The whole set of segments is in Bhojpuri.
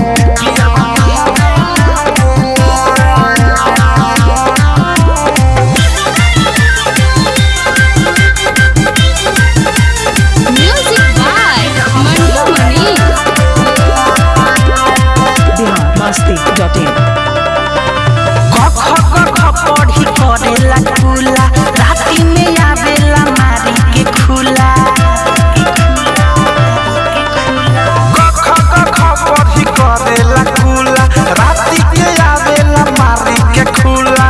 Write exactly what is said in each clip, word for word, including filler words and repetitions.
पढ़ी करेला खुला राती में आवेला मारी के खुला गख गख पढ़ी करेला खुला राती के आवेला मारी के खुला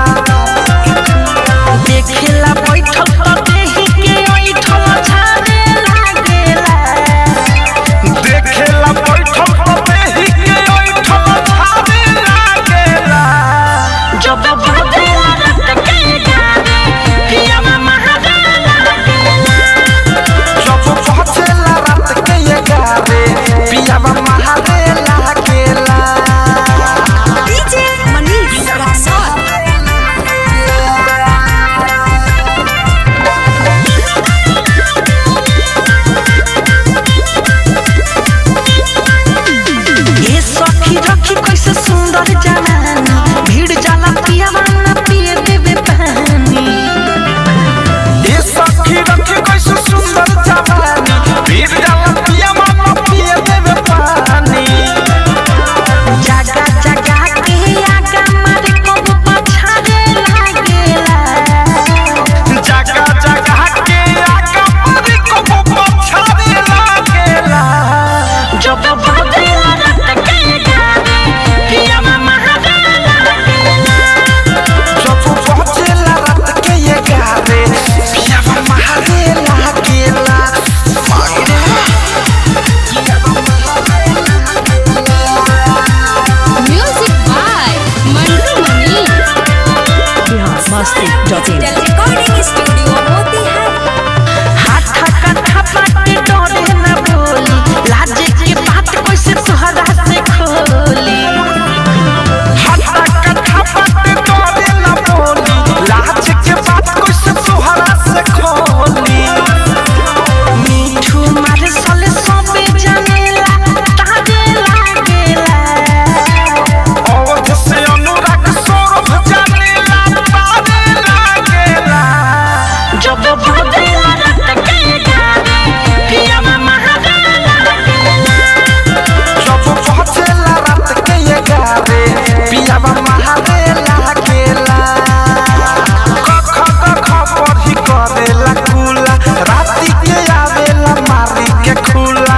देखेला बैठल त देही के ओइठल छाने लागेला देखेला बैठल त देही के ओइठल छाने लागेला जब बदला रत के गावे पिया महाराला जब पहुंचेला रात के ये गावे पिया महाराला केला डीजे मनीष रक्सौल ये सखी रखी कैसे सुंदर जवानी भीड़ जाला पिया ना पिए देवे पानी ये सखी रखी कैसे सुंदर जवानी भीड़ जाला पिया ना पिए देवे पानी जगा जगा के आगा मारे को पछाड़े लागेला जगा जगा के आगा मारे को पछाड़े लागेला जब बदला रत के गावे पिया महाराला जब पहुंचेला रात के ये गावे पिया महाराला केला music by Mantu Mani Bihar Masti dot in recording studio Motihari हाथ कथा पाटे डरे न बोली लाजे के बात कैसे तोहरा से खोली हत्ता कथा बात तोरे ना बोली लाज के बात कैसे तोहरा से खोली मीठू मारे साले सबे जानेला ताजे लागेला अवध से अनुराग सौरभ जानेला तारे लागेला जब बदला रत के गावे पिया महाराला जब पहुंचेला रात के ये गावे पिया महाराला केला गख गख पढ़ी करेला खुला राती के आवेला मारी के खुला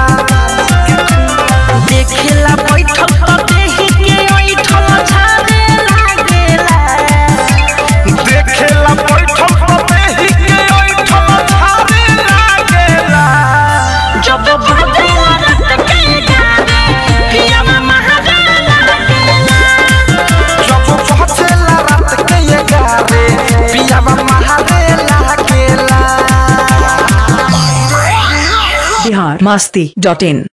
देखेला बैठल त देही के ओइठल छाने लागेला देखेला बैठल त देही के ओइठल छाने लागेला जब बदला रत के गावे पिया महाराला जब पहुंचेला रात के ये गावे पिया महाराला केला बिहार मस्ती डॉट इन